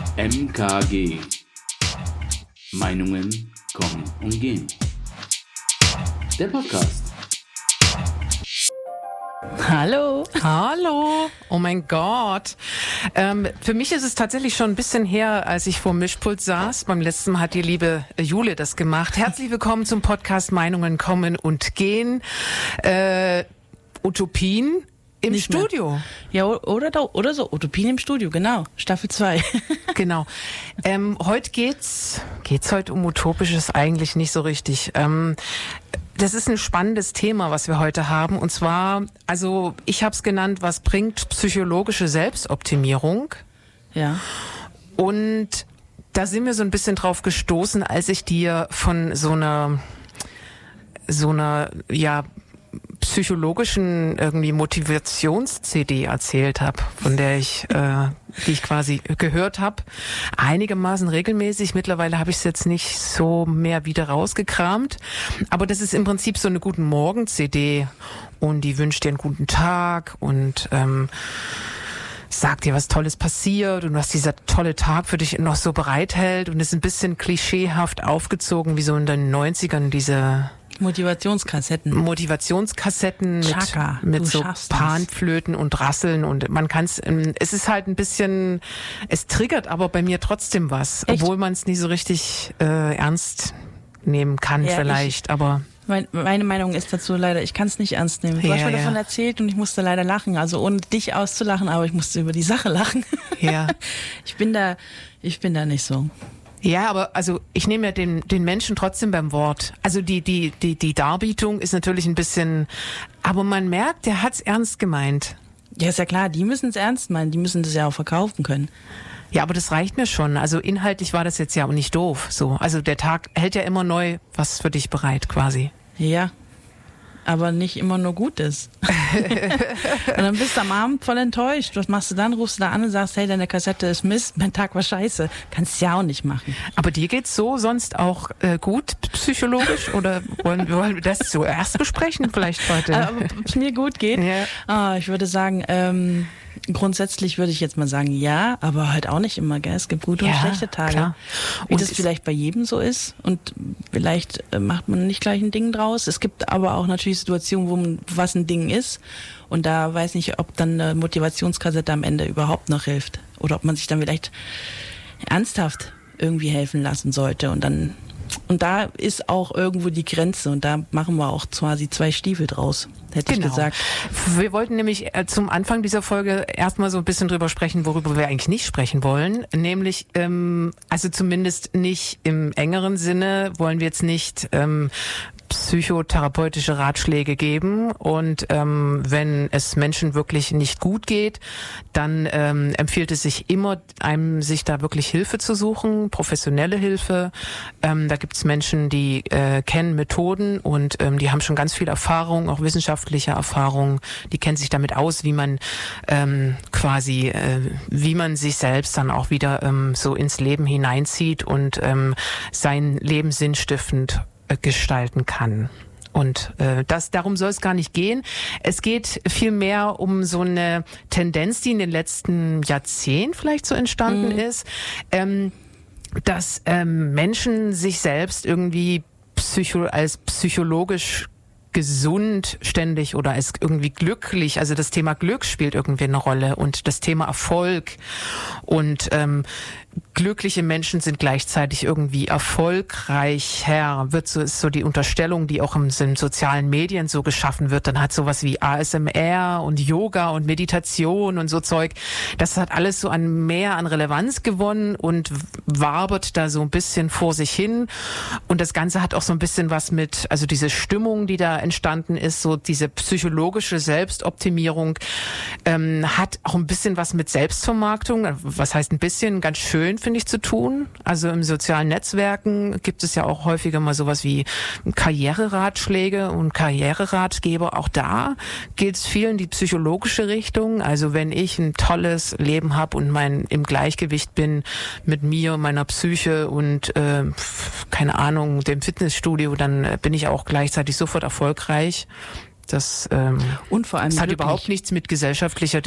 MKG. Meinungen kommen und gehen. Der Podcast. Hallo. Hallo. Oh mein Gott. Für mich ist es tatsächlich schon ein bisschen her, als ich vor dem Mischpult saß. Beim letzten Mal hat die liebe Jule das gemacht. Herzlich willkommen zum Podcast Meinungen kommen und gehen. Utopien im Nicht Studio. Mehr. Ja, oder so. Utopien im Studio, genau. Staffel 2. Genau. Heute geht's heute um Utopisches eigentlich nicht so richtig. Das ist ein spannendes Thema, was wir heute haben. Und zwar, also ich habe es genannt, was bringt psychologische Selbstoptimierung? Ja. Und da sind wir so ein bisschen drauf gestoßen, als ich dir von so einer ja psychologischen irgendwie Motivations-CD erzählt habe, von der die ich quasi gehört habe, einigermaßen regelmäßig. Mittlerweile habe ich es jetzt nicht so mehr wieder rausgekramt, aber das ist im Prinzip so eine guten Morgen-CD und die wünscht dir einen guten Tag und sagt dir, was Tolles passiert und was dieser tolle Tag für dich noch so bereithält und ist ein bisschen klischeehaft aufgezogen, wie so in den 90ern diese Motivationskassetten Chaka, mit so Panflöten und Rasseln und man kann es ist halt ein bisschen, es triggert aber bei mir trotzdem was, echt? Obwohl man es nie so richtig ernst nehmen kann, ja, vielleicht, aber meine Meinung ist dazu leider, ich kann es nicht ernst nehmen. Du hast mir davon erzählt und ich musste leider lachen, also ohne dich auszulachen, aber ich musste über die Sache lachen. Ja. Ich bin da nicht so. Ja, aber also ich nehme ja den Menschen trotzdem beim Wort. Also die Darbietung ist natürlich ein bisschen, aber man merkt, der hat's ernst gemeint. Ja, ist ja klar, die müssen es ernst meinen, die müssen das ja auch verkaufen können. Ja, aber das reicht mir schon. Also inhaltlich war das jetzt ja auch nicht doof. So, also der Tag hält ja immer neu was für dich bereit, quasi. Ja. Aber nicht immer nur Gutes. Und dann bist du am Abend voll enttäuscht. Was machst du dann? Rufst du da an und sagst, hey, deine Kassette ist Mist, mein Tag war scheiße. Kannst du ja auch nicht machen. Aber dir geht's so sonst auch gut psychologisch? Oder wollen wir das zuerst besprechen vielleicht heute? Ob es mir gut geht? Ja. Ich würde sagen, grundsätzlich würde ich jetzt mal sagen, ja, aber halt auch nicht immer, gell? Es gibt gute und schlechte Tage. Klar. Wie das vielleicht bei jedem so ist und vielleicht macht man nicht gleich ein Ding draus. Es gibt aber auch natürlich Situationen, was ein Ding ist und da weiß nicht, ob dann eine Motivationskassette am Ende überhaupt noch hilft oder ob man sich dann vielleicht ernsthaft irgendwie helfen lassen sollte und da ist auch irgendwo die Grenze und da machen wir auch quasi 2 Stiefel draus, hätte ich gesagt. Wir wollten nämlich zum Anfang dieser Folge erstmal so ein bisschen drüber sprechen, worüber wir eigentlich nicht sprechen wollen. Nämlich, also zumindest nicht im engeren Sinne wollen wir jetzt nicht psychotherapeutische Ratschläge geben und wenn es Menschen wirklich nicht gut geht, dann empfiehlt es sich immer, einem sich da wirklich Hilfe zu suchen, professionelle Hilfe. Da gibt's Menschen, die kennen Methoden und die haben schon ganz viel Erfahrung, auch wissenschaftliche Erfahrung. Die kennen sich damit aus, wie man wie man sich selbst dann auch wieder so ins Leben hineinzieht und sein Leben sinnstiftend gestalten kann. Und darum soll es gar nicht gehen. Es geht vielmehr um so eine Tendenz, die in den letzten Jahrzehnten vielleicht so entstanden ist, dass Menschen sich selbst irgendwie als psychologisch gesund ständig oder als irgendwie glücklich, also das Thema Glück spielt irgendwie eine Rolle und das Thema Erfolg und glückliche Menschen sind gleichzeitig irgendwie erfolgreicher, ist so die Unterstellung, die auch in den sozialen Medien so geschaffen wird. Dann hat sowas wie ASMR und Yoga und Meditation und so Zeug. Das hat alles so mehr an Relevanz gewonnen und wabert da so ein bisschen vor sich hin. Und das Ganze hat auch so ein bisschen was mit, also diese Stimmung, die da entstanden ist, so diese psychologische Selbstoptimierung, hat auch ein bisschen was mit Selbstvermarktung. Was heißt ein bisschen? Ganz schön, finde ich, zu tun. Also im sozialen Netzwerken gibt es ja auch häufiger mal sowas wie Karriereratschläge und Karriereratgeber. Auch da geht es viel in die psychologische Richtung. Also wenn ich ein tolles Leben habe und im Gleichgewicht bin mit mir, meiner Psyche und keine Ahnung, dem Fitnessstudio, dann bin ich auch gleichzeitig sofort erfolgreich. und vor allem das hat überhaupt nichts mit gesellschaftlicher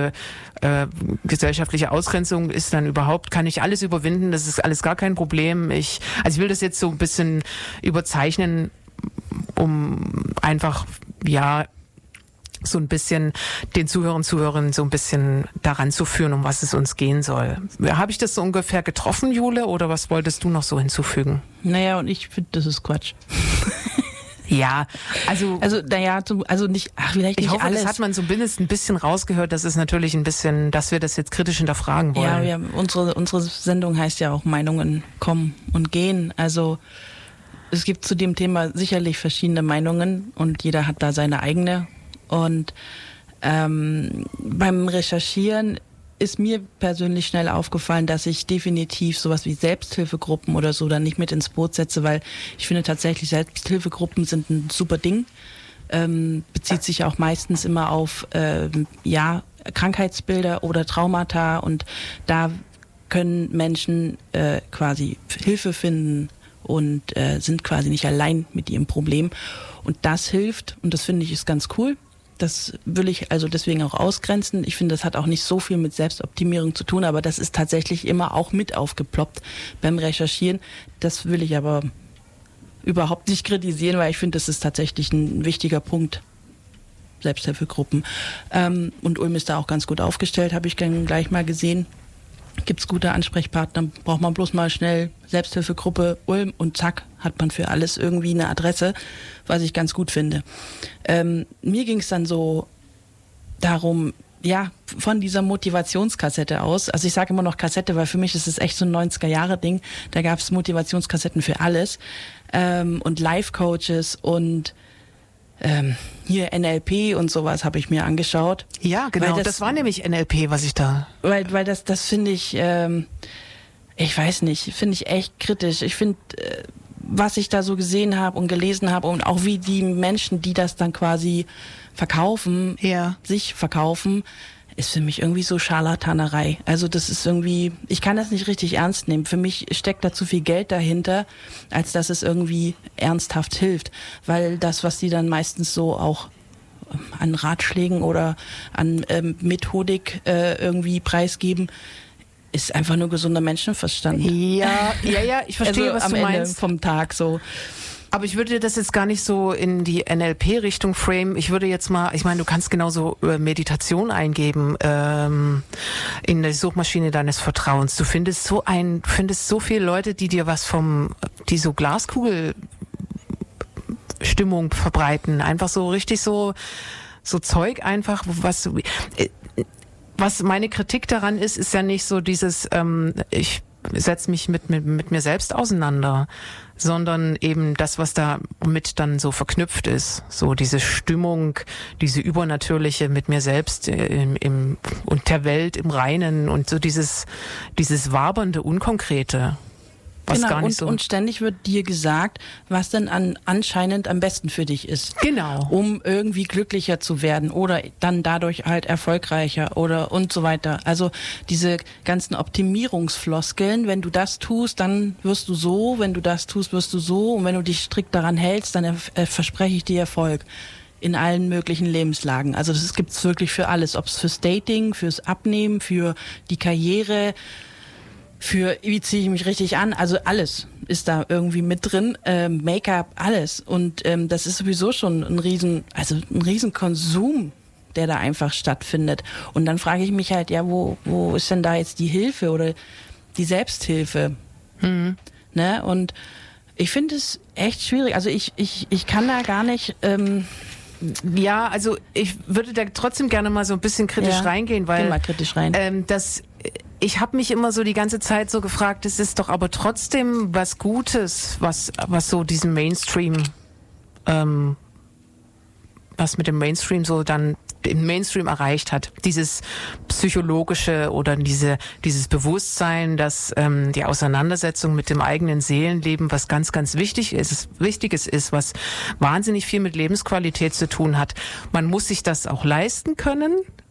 Ausgrenzung, ist dann überhaupt, kann ich alles überwinden, das ist alles gar kein Problem. Ich will das jetzt so ein bisschen überzeichnen, um einfach, so ein bisschen den Zuhörerinnen so ein bisschen daran zu führen, um was es uns gehen soll. Habe ich das so ungefähr getroffen, Jule, oder was wolltest du noch so hinzufügen? Naja, und ich finde, das ist Quatsch. Ja, vielleicht nicht ich hoffe, alles. Das hat man zumindest ein bisschen rausgehört. Das ist natürlich ein bisschen, dass wir das jetzt kritisch hinterfragen wollen. Ja, unsere Sendung heißt ja auch Meinungen kommen und gehen. Also es gibt zu dem Thema sicherlich verschiedene Meinungen und jeder hat da seine eigene. Und beim Recherchieren ist mir persönlich schnell aufgefallen, dass ich definitiv sowas wie Selbsthilfegruppen oder so dann nicht mit ins Boot setze, weil ich finde tatsächlich, Selbsthilfegruppen sind ein super Ding. Bezieht sich auch meistens immer auf Krankheitsbilder oder Traumata und da können Menschen quasi Hilfe finden und sind quasi nicht allein mit ihrem Problem. Und das hilft und das finde ich ist ganz cool. Das will ich also deswegen auch ausgrenzen. Ich finde, das hat auch nicht so viel mit Selbstoptimierung zu tun, aber das ist tatsächlich immer auch mit aufgeploppt beim Recherchieren. Das will ich aber überhaupt nicht kritisieren, weil ich finde, das ist tatsächlich ein wichtiger Punkt. Selbsthilfegruppen. Und Ulm ist da auch ganz gut aufgestellt, habe ich gleich mal gesehen. Gibt's gute Ansprechpartner, braucht man bloß mal schnell Selbsthilfegruppe Ulm und zack, hat man für alles irgendwie eine Adresse, was ich ganz gut finde. Mir ging's dann so darum, von dieser Motivationskassette aus, also ich sage immer noch Kassette, weil für mich ist es echt so ein 90er-Jahre-Ding, da gab's Motivationskassetten für alles und Life-Coaches und hier NLP und sowas habe ich mir angeschaut. Ja, genau. Das war nämlich NLP, was ich da... Weil das finde ich, ich weiß nicht, finde ich echt kritisch. Ich finde, was ich da so gesehen habe und gelesen habe und auch wie die Menschen, die das dann quasi verkaufen, sich verkaufen, ist für mich irgendwie so Scharlatanerei. Also das ist irgendwie, ich kann das nicht richtig ernst nehmen. Für mich steckt da zu viel Geld dahinter, als dass es irgendwie ernsthaft hilft. Weil das, was die dann meistens so auch an Ratschlägen oder an Methodik irgendwie preisgeben, ist einfach nur gesunder Menschenverstand. Ja, ich verstehe, also was am du Ende meinst. Vom Tag so. Aber ich würde das jetzt gar nicht so in die NLP-Richtung frame. Ich würde jetzt mal, ich meine, du kannst genauso Meditation eingeben in der Suchmaschine deines Vertrauens. Du findest so viele Leute, die dir was die so Glaskugelstimmung verbreiten. Einfach so richtig so Zeug einfach, was meine Kritik daran ist ja nicht so dieses, ich setze mich mit mir selbst auseinander, sondern eben das, was da mit dann so verknüpft ist. So diese Stimmung, diese übernatürliche mit mir selbst und der Welt im Reinen und so dieses wabernde, unkonkrete. Was genau, gar nicht und ständig wird dir gesagt, was denn anscheinend am besten für dich ist. Genau. Um irgendwie glücklicher zu werden oder dann dadurch halt erfolgreicher oder und so weiter. Also diese ganzen Optimierungsfloskeln, wenn du das tust, dann wirst du so, wenn du das tust, wirst du so und wenn du dich strikt daran hältst, dann verspreche ich dir Erfolg. In allen möglichen Lebenslagen. Also das gibt's wirklich für alles. Ob es fürs Dating, fürs Abnehmen, für die Karriere, für wie ziehe ich mich richtig an, also alles ist da irgendwie mit drin, Make-up, alles und das ist sowieso schon ein riesen Konsum, der da einfach stattfindet und dann frage ich mich halt, wo ist denn da jetzt die Hilfe oder die Selbsthilfe, ne? Und ich finde es echt schwierig, also ich kann da gar nicht ja, also ich würde da trotzdem gerne mal so ein bisschen kritisch reingehen, weil geh mal kritisch rein. Ich habe mich immer so die ganze Zeit so gefragt, es ist doch aber trotzdem was Gutes, was so diesen Mainstream, was mit dem Mainstream so dann im Mainstream erreicht hat. Dieses psychologische oder dieses Bewusstsein, dass die Auseinandersetzung mit dem eigenen Seelenleben was ganz, ganz Wichtiges ist, was wahnsinnig viel mit Lebensqualität zu tun hat. Man muss sich das auch leisten können.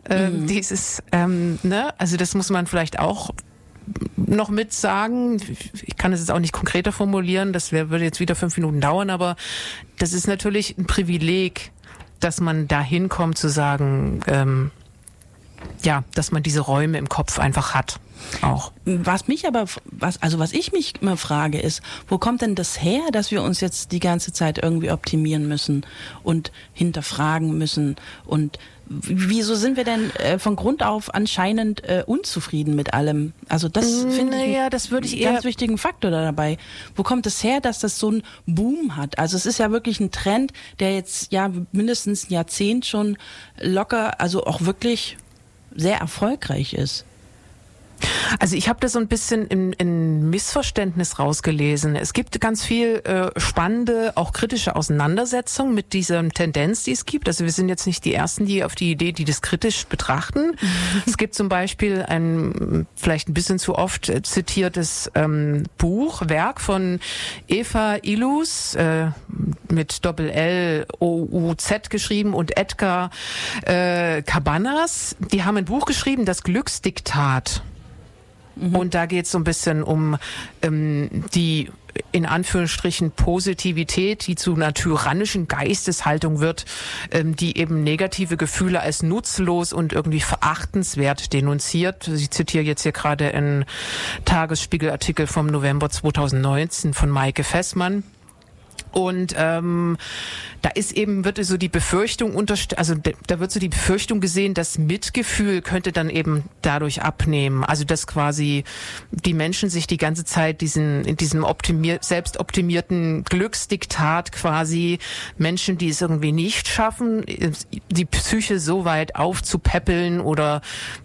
Also das muss man vielleicht auch noch mit sagen. Ich kann es jetzt auch nicht konkreter formulieren, würde jetzt wieder 5 Minuten dauern, aber das ist natürlich ein Privileg, dass man dahin kommt zu sagen, dass man diese Räume im Kopf einfach hat. Auch. Was ich mich immer frage, ist, wo kommt denn das her, dass wir uns jetzt die ganze Zeit irgendwie optimieren müssen und hinterfragen müssen? Und wieso sind wir denn von Grund auf anscheinend unzufrieden mit allem? Also das finde ich einen ganz wichtigen Faktor dabei. Wo kommt es her, dass das so einen Boom hat? Also es ist ja wirklich ein Trend, der jetzt mindestens ein Jahrzehnt schon locker, also auch wirklich sehr erfolgreich ist. Also ich habe das so ein bisschen in Missverständnis rausgelesen. Es gibt ganz viel spannende, auch kritische Auseinandersetzung mit dieser Tendenz, die es gibt. Also wir sind jetzt nicht die Ersten, die das kritisch betrachten. Es gibt zum Beispiel ein vielleicht ein bisschen zu oft zitiertes Werk von Eva Illouz mit Doppel-L-O-U-Z geschrieben und Edgar Cabanas. Die haben ein Buch geschrieben, das Glücksdiktat. Und da geht es so ein bisschen um die in Anführungsstrichen Positivität, die zu einer tyrannischen Geisteshaltung wird, die eben negative Gefühle als nutzlos und irgendwie verachtenswert denunziert. Ich zitiere jetzt hier gerade einen Tagesspiegel-Artikel vom November 2019 von Maike Fessmann. Und wird so die Befürchtung da wird so die Befürchtung gesehen, dass Mitgefühl könnte dann eben dadurch abnehmen. Also dass quasi die Menschen sich die ganze Zeit in diesem selbstoptimierten Glücksdiktat quasi Menschen, die es irgendwie nicht schaffen, die Psyche so weit aufzupäppeln oder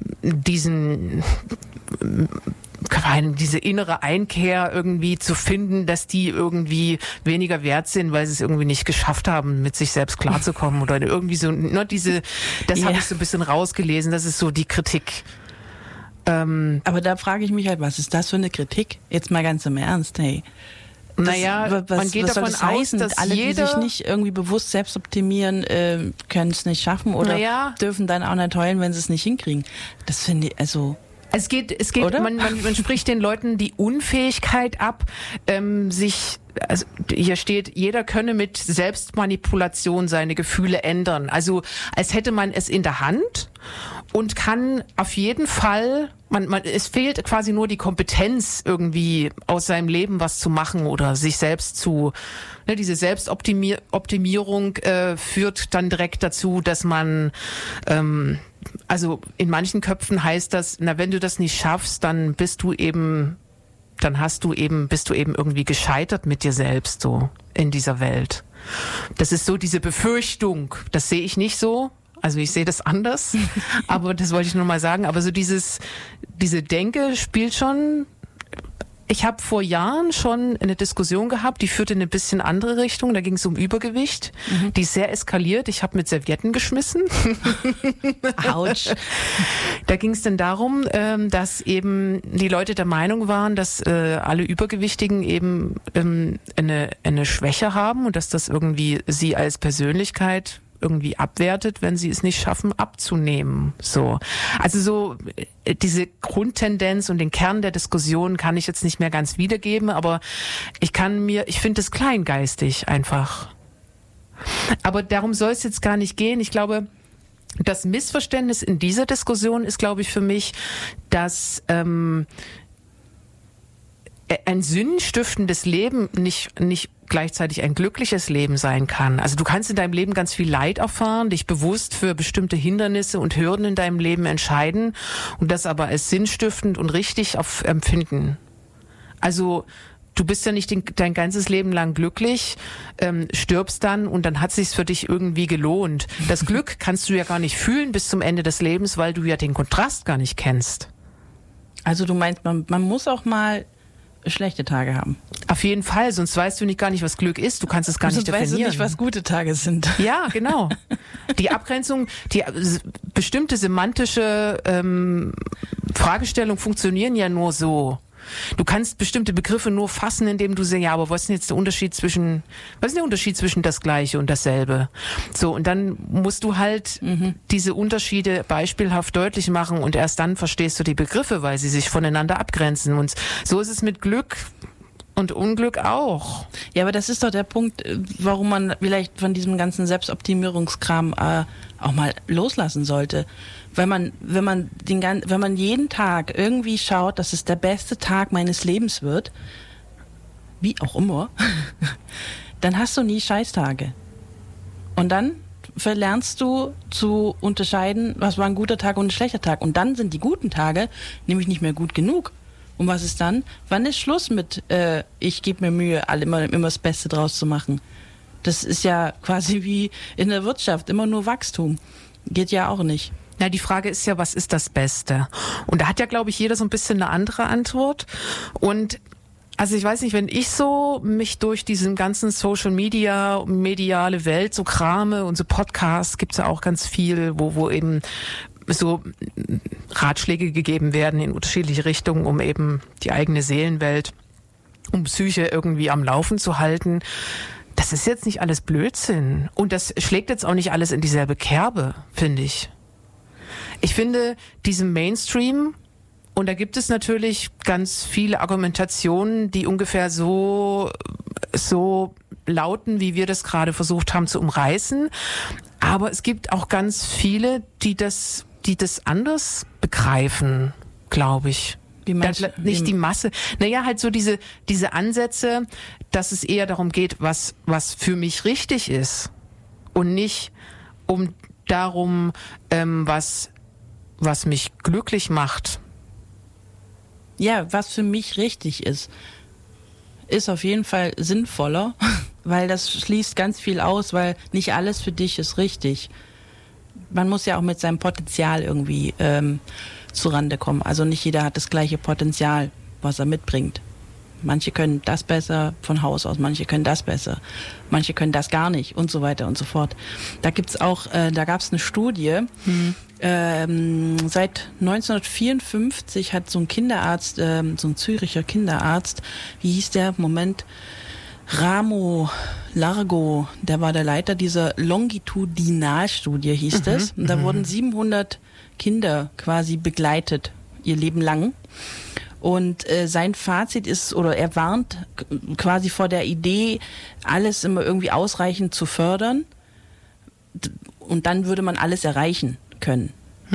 diese innere Einkehr irgendwie zu finden, dass die irgendwie weniger wert sind, weil sie es irgendwie nicht geschafft haben, mit sich selbst klarzukommen oder irgendwie so, habe ich so ein bisschen rausgelesen, das ist so die Kritik. Aber da frage ich mich halt, was ist das für eine Kritik? Jetzt mal ganz im Ernst, hey. Man geht davon aus, dass alle, die sich nicht irgendwie bewusst selbst optimieren, können es nicht schaffen oder dürfen dann auch nicht heulen, wenn sie es nicht hinkriegen. Das finde ich, also... Es geht, man spricht den Leuten die Unfähigkeit ab, hier steht, jeder könne mit Selbstmanipulation seine Gefühle ändern. Also, als hätte man es in der Hand und kann auf jeden Fall, es fehlt quasi nur die Kompetenz, irgendwie aus seinem Leben was zu machen oder sich selbst diese Selbstoptimierung führt dann direkt dazu, dass man, also in manchen Köpfen heißt das, wenn du das nicht schaffst, dann bist du eben irgendwie gescheitert mit dir selbst so in dieser Welt. Das ist so diese Befürchtung, das sehe ich nicht so. Also ich sehe das anders, aber das wollte ich nur mal sagen. Aber so diese Denke spielt schon. Ich habe vor Jahren schon eine Diskussion gehabt, die führte in eine bisschen andere Richtung. Da ging es um Übergewicht. Die ist sehr eskaliert. Ich habe mit Servietten geschmissen. Autsch. Da ging es dann darum, dass eben die Leute der Meinung waren, dass alle Übergewichtigen eben eine Schwäche haben und dass das irgendwie sie als Persönlichkeit irgendwie abwertet, wenn sie es nicht schaffen, abzunehmen. So. Also so diese Grundtendenz und den Kern der Diskussion kann ich jetzt nicht mehr ganz wiedergeben, aber ich finde es kleingeistig einfach. Aber darum soll es jetzt gar nicht gehen. Ich glaube, das Missverständnis in dieser Diskussion ist, glaube ich, für mich, dass ein sinnstiftendes Leben nicht gleichzeitig ein glückliches Leben sein kann. Also du kannst in deinem Leben ganz viel Leid erfahren, dich bewusst für bestimmte Hindernisse und Hürden in deinem Leben entscheiden und das aber als sinnstiftend und richtig empfinden. Also du bist ja nicht dein ganzes Leben lang glücklich, stirbst dann und dann hat es sich für dich irgendwie gelohnt. Das Glück kannst du ja gar nicht fühlen bis zum Ende des Lebens, weil du ja den Kontrast gar nicht kennst. Also du meinst, man muss auch mal schlechte Tage haben. Auf jeden Fall, sonst weißt du gar nicht, was Glück ist. Du kannst es gar nicht definieren. Weißt du nicht, was gute Tage sind. Ja, genau. Die Abgrenzung, die bestimmte semantische Fragestellungen funktionieren ja nur so. Du kannst bestimmte Begriffe nur fassen, indem du sagst, ja, aber was ist denn jetzt der Unterschied zwischen das Gleiche und dasselbe? So, und dann musst du halt diese Unterschiede beispielhaft deutlich machen und erst dann verstehst du die Begriffe, weil sie sich voneinander abgrenzen. Und so ist es mit Glück Und Unglück auch. Ja, aber das ist doch der Punkt, warum man vielleicht von diesem ganzen Selbstoptimierungskram auch mal loslassen sollte. Weil wenn man jeden Tag irgendwie schaut, dass es der beste Tag meines Lebens wird, wie auch immer, dann hast du nie Scheißtage. Und dann verlernst du zu unterscheiden, was war ein guter Tag und ein schlechter Tag. Und dann sind die guten Tage nämlich nicht mehr gut genug. Und was ist dann? Wann ist Schluss mit, ich gebe mir Mühe, immer das Beste draus zu machen? Das ist ja quasi wie in der Wirtschaft, immer nur Wachstum. Geht ja auch nicht. Na, die Frage ist ja, was ist das Beste? Und da hat ja, glaube ich, jeder so ein bisschen eine andere Antwort. Und also ich weiß nicht, wenn ich so mich durch diesen ganzen Social Media, mediale Welt so krame und so Podcasts, gibt's ja auch ganz viel, wo eben so Ratschläge gegeben werden in unterschiedliche Richtungen, um eben die eigene Seelenwelt, um Psyche irgendwie am Laufen zu halten. Das ist jetzt nicht alles Blödsinn. Und das schlägt jetzt auch nicht alles in dieselbe Kerbe, finde ich. Ich finde, diesem Mainstream, und da gibt es natürlich ganz viele Argumentationen, die ungefähr so lauten, wie wir das gerade versucht haben zu umreißen. Aber es gibt auch ganz viele, die das anders begreifen, glaube ich. Wie meinst du? Nicht die Masse. Naja, halt so diese Ansätze, dass es eher darum geht, was für mich richtig ist. Und nicht darum, was mich glücklich macht. Ja, was für mich richtig ist auf jeden Fall sinnvoller, weil das schließt ganz viel aus, weil nicht alles für dich ist richtig. Man muss ja auch mit seinem Potenzial irgendwie zurande kommen. Also nicht jeder hat das gleiche Potenzial, was er mitbringt. Manche können das besser von Haus aus, manche können das besser, manche können das gar nicht und so weiter und so fort. Da gibt's auch, da gab's eine Studie, seit 1954 hat so ein Kinderarzt, so ein Züricher Kinderarzt, wie hieß der? Moment, Ramo Largo, der war der Leiter dieser Longitudinalstudie, hieß das. Und da wurden 700 Kinder quasi begleitet, ihr Leben lang. Und sein Fazit ist, oder er warnt quasi vor der Idee, alles immer irgendwie ausreichend zu fördern. Und dann würde man alles erreichen können.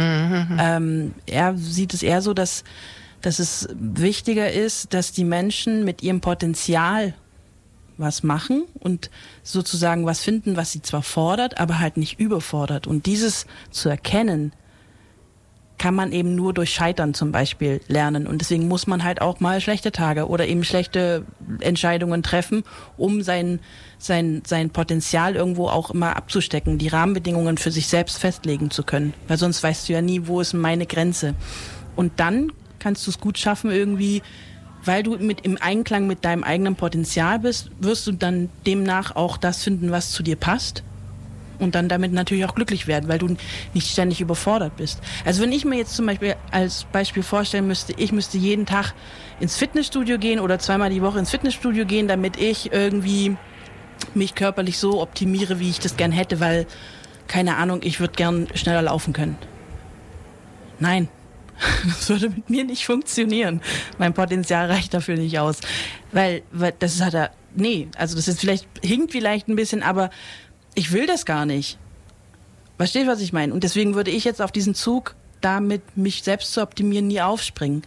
Er sieht es eher so, dass es wichtiger ist, dass die Menschen mit ihrem Potenzial was machen und sozusagen was finden, was sie zwar fordert, aber halt nicht überfordert. Und dieses zu erkennen, kann man eben nur durch Scheitern zum Beispiel lernen. Und deswegen muss man halt auch mal schlechte Tage oder eben schlechte Entscheidungen treffen, um sein Potenzial irgendwo auch immer abzustecken, die Rahmenbedingungen für sich selbst festlegen zu können. Weil sonst weißt du ja nie, wo ist meine Grenze. Und dann kannst du es gut schaffen irgendwie, weil du im Einklang mit deinem eigenen Potenzial bist, wirst du dann demnach auch das finden, was zu dir passt. Und dann damit natürlich auch glücklich werden, weil du nicht ständig überfordert bist. Also wenn ich mir jetzt zum Beispiel als Beispiel vorstellen müsste, ich müsste jeden Tag ins Fitnessstudio gehen oder zweimal die Woche ins Fitnessstudio gehen, damit ich irgendwie mich körperlich so optimiere, wie ich das gern hätte, weil, keine Ahnung, ich würde gern schneller laufen können. Nein, das würde mit mir nicht funktionieren. Mein Potenzial reicht dafür nicht aus. Weil das hat er, nee, also das ist hinkt vielleicht ein bisschen, aber ich will das gar nicht. Versteht, was ich meine? Und deswegen würde ich jetzt auf diesen Zug, damit mich selbst zu optimieren, nie aufspringen.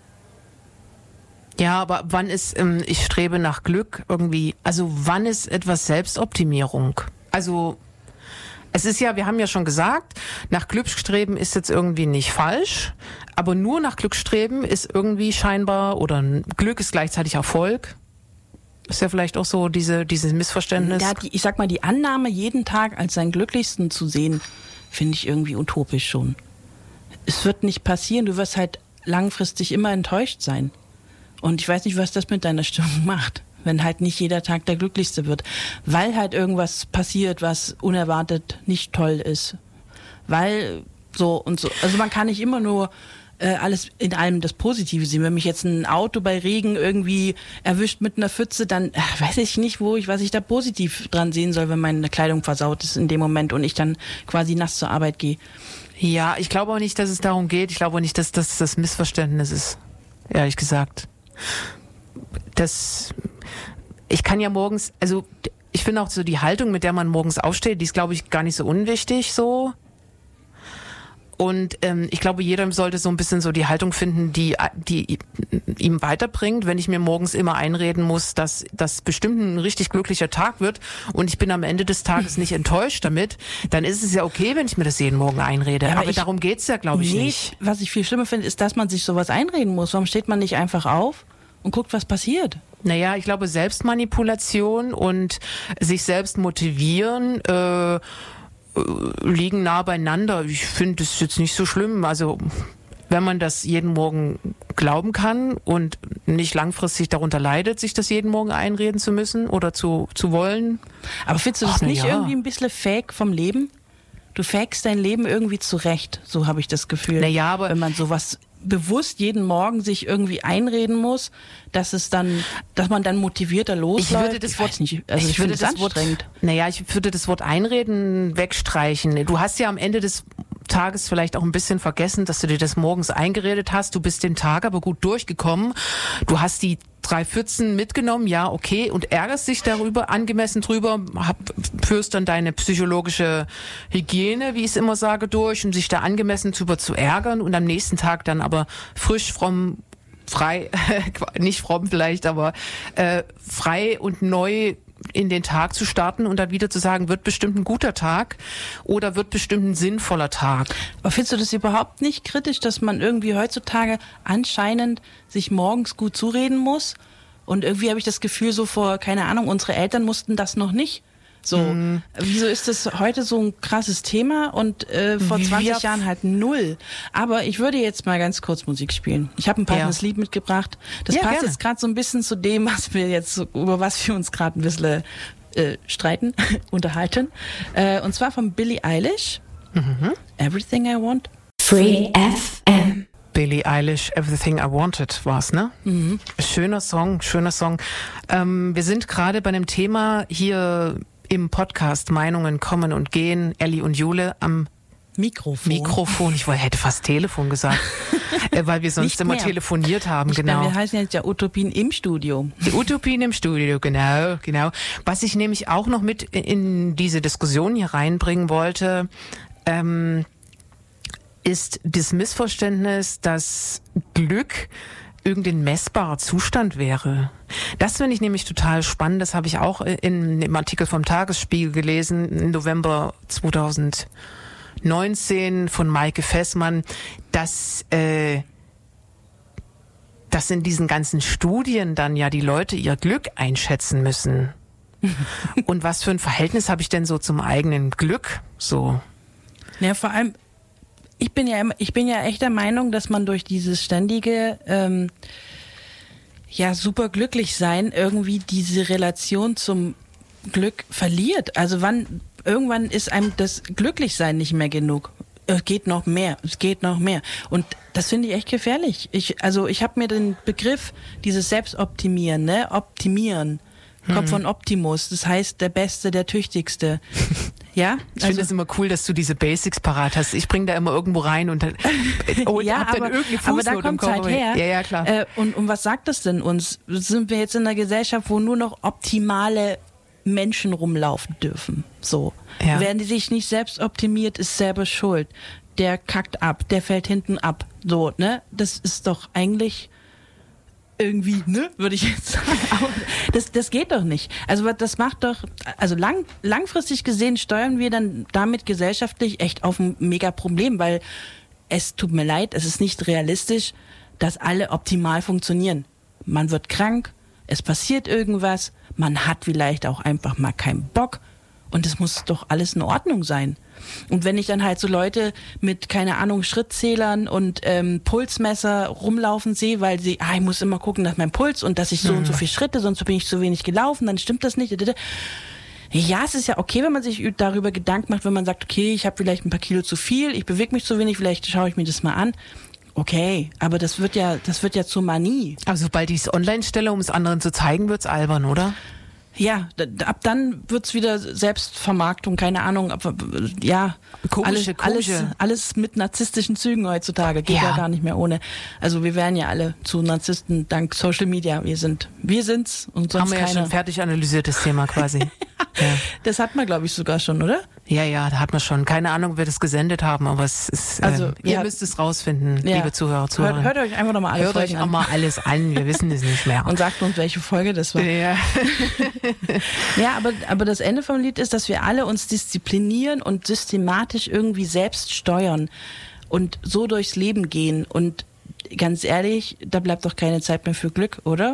Ja, aber wann ist, ich strebe nach Glück irgendwie, also wann ist etwas Selbstoptimierung? Also es ist ja, wir haben ja schon gesagt, nach Glück streben ist jetzt irgendwie nicht falsch, aber nur nach Glück streben ist irgendwie scheinbar, oder Glück ist gleichzeitig Erfolg. Ist ja vielleicht auch so dieses Missverständnis. Ja, ich sag mal, die Annahme, jeden Tag als seinen Glücklichsten zu sehen, finde ich irgendwie utopisch schon. Es wird nicht passieren, du wirst halt langfristig immer enttäuscht sein. Und ich weiß nicht, was das mit deiner Stimmung macht, wenn halt nicht jeder Tag der glücklichste wird. Weil halt irgendwas passiert, was unerwartet nicht toll ist. Weil so und so. Also man kann nicht immer nur alles in allem das Positive sehen. Wenn mich jetzt ein Auto bei Regen irgendwie erwischt mit einer Pfütze, dann weiß ich nicht, was ich da positiv dran sehen soll, wenn meine Kleidung versaut ist in dem Moment und ich dann quasi nass zur Arbeit gehe. Ja, ich glaube auch nicht, dass es darum geht. Ich glaube auch nicht, dass das Missverständnis ist, ehrlich gesagt. Das ich kann ja morgens, also ich finde auch so die Haltung, mit der man morgens aufsteht, die ist, glaube ich, gar nicht so unwichtig so. Und ich glaube, jeder sollte so ein bisschen so die Haltung finden, die ihm weiterbringt. Wenn ich mir morgens immer einreden muss, dass das bestimmt ein richtig glücklicher Tag wird und ich bin am Ende des Tages nicht enttäuscht damit, dann ist es ja okay, wenn ich mir das jeden Morgen einrede. Ja, aber darum geht's ja, glaube ich, nicht. Was ich viel schlimmer finde, ist, dass man sich sowas einreden muss. Warum steht man nicht einfach auf und guckt, was passiert? Naja, ich glaube, Selbstmanipulation und sich selbst motivieren liegen nah beieinander. Ich finde es jetzt nicht so schlimm. Also wenn man das jeden Morgen glauben kann und nicht langfristig darunter leidet, sich das jeden Morgen einreden zu müssen oder zu wollen. Aber findest du das nicht irgendwie ein bisschen fake vom Leben? Du fakest dein Leben irgendwie zurecht, so habe ich das Gefühl. Naja, aber wenn man sowas bewusst jeden Morgen sich irgendwie einreden muss, dass man dann motivierter losläuft. Ich würde das Wort nicht, also ich würde das Wort, ich würde das Wort einreden wegstreichen. Du hast ja am Ende des Tages vielleicht auch ein bisschen vergessen, dass du dir das morgens eingeredet hast. Du bist den Tag aber gut durchgekommen. Du hast die 3 Pfützen mitgenommen, ja, okay, und ärgerst dich darüber, angemessen drüber, führst dann deine psychologische Hygiene, wie ich es immer sage, durch, um sich da angemessen drüber zu ärgern und am nächsten Tag dann aber frisch, fromm, frei, nicht fromm vielleicht, aber frei und neu in den Tag zu starten und dann wieder zu sagen, wird bestimmt ein guter Tag oder wird bestimmt ein sinnvoller Tag. Aber findest du das überhaupt nicht kritisch, dass man irgendwie heutzutage anscheinend sich morgens gut zureden muss? Und irgendwie habe ich das Gefühl, so vor, keine Ahnung, unsere Eltern mussten das noch nicht. So, wieso ist das heute so ein krasses Thema und vor 20 Jahren halt null? Aber ich würde jetzt mal ganz kurz Musik spielen. Ich habe ein passendes Lied mitgebracht. Das passt gerne. Jetzt gerade so ein bisschen zu dem, über was wir uns gerade ein bisschen streiten, unterhalten. Und zwar von Billie Eilish. Everything I Want. Free FM. Billie Eilish, Everything I Wanted war's, ne? Schöner Song. Wir sind gerade bei einem Thema hier im Podcast Meinungen kommen und gehen. Elli und Jule am Mikrofon. Ich hätte fast Telefon gesagt, weil wir sonst immer telefoniert haben. Genau. Wir heißen jetzt ja Utopien im Studio. Die Utopien im Studio, genau. Was ich nämlich auch noch mit in diese Diskussion hier reinbringen wollte, ist das Missverständnis, dass Glück irgendein messbarer Zustand wäre. Das finde ich nämlich total spannend. Das habe ich auch im Artikel vom Tagesspiegel gelesen, im November 2019 von Maike Fessmann, dass in diesen ganzen Studien dann ja die Leute ihr Glück einschätzen müssen. Und was für ein Verhältnis habe ich denn so zum eigenen Glück? So. Ja, vor allem ich bin ja echt der Meinung, dass man durch dieses ständige super glücklich sein irgendwie diese Relation zum Glück verliert. Also irgendwann ist einem das Glücklichsein nicht mehr genug. Es geht noch mehr. Und das finde ich echt gefährlich. Ich habe mir den Begriff dieses Selbstoptimieren, Optimieren, kommt von Optimus, das heißt der Beste, der Tüchtigste. Ja, ich finde es immer cool, dass du diese Basics parat hast. Ich bringe da immer irgendwo rein und dann hab dann irgendeine Fußnote aber da kommt halt her. Ja, klar. Und was sagt das denn uns? Sind wir jetzt in einer Gesellschaft, wo nur noch optimale Menschen rumlaufen dürfen? So. Ja. Wer sich nicht selbst optimiert, ist selber schuld. Der kackt ab, der fällt hinten ab. So, ne? Das ist doch eigentlich irgendwie, ne, würde ich jetzt sagen. Aber das geht doch nicht. Also das macht doch, also langfristig gesehen steuern wir dann damit gesellschaftlich echt auf ein mega Problem, weil es tut mir leid, es ist nicht realistisch, dass alle optimal funktionieren. Man wird krank, es passiert irgendwas, man hat vielleicht auch einfach mal keinen Bock und es muss doch alles in Ordnung sein. Und wenn ich dann halt so Leute mit, keine Ahnung, Schrittzählern und Pulsmesser rumlaufen sehe, weil sie, ich muss immer gucken, dass mein Puls und dass ich so und so viel Schritte, sonst bin ich zu wenig gelaufen, dann stimmt das nicht. Ja, es ist ja okay, wenn man sich darüber Gedanken macht, wenn man sagt, okay, ich habe vielleicht ein paar Kilo zu viel, ich bewege mich zu wenig, vielleicht schaue ich mir das mal an. Okay, aber das wird ja zur Manie. Aber sobald ich es online stelle, um es anderen zu zeigen, wird's albern, oder? Ja, ab dann wird's wieder Selbstvermarktung, keine Ahnung, ja, Komische. Alles mit narzisstischen Zügen heutzutage, geht ja gar nicht mehr ohne. Also wir werden ja alle zu Narzissten dank Social Media, wir sind's und sonst haben wir ja schon fertig analysiertes Thema quasi. Ja. Das hat man, glaube ich, sogar schon, oder? Ja, da hat man schon. Keine Ahnung, ob wir das gesendet haben, aber es ist, ihr müsst es rausfinden, liebe Zuhörer, Zuhörerinnen. Hört euch einfach nochmal alle Folgen an. Hört euch auch mal alles an, wir wissen es nicht mehr. Und sagt uns, welche Folge das war. Ja. Ja, aber das Ende vom Lied ist, dass wir alle uns disziplinieren und systematisch irgendwie selbst steuern und so durchs Leben gehen. Und ganz ehrlich, da bleibt doch keine Zeit mehr für Glück, oder?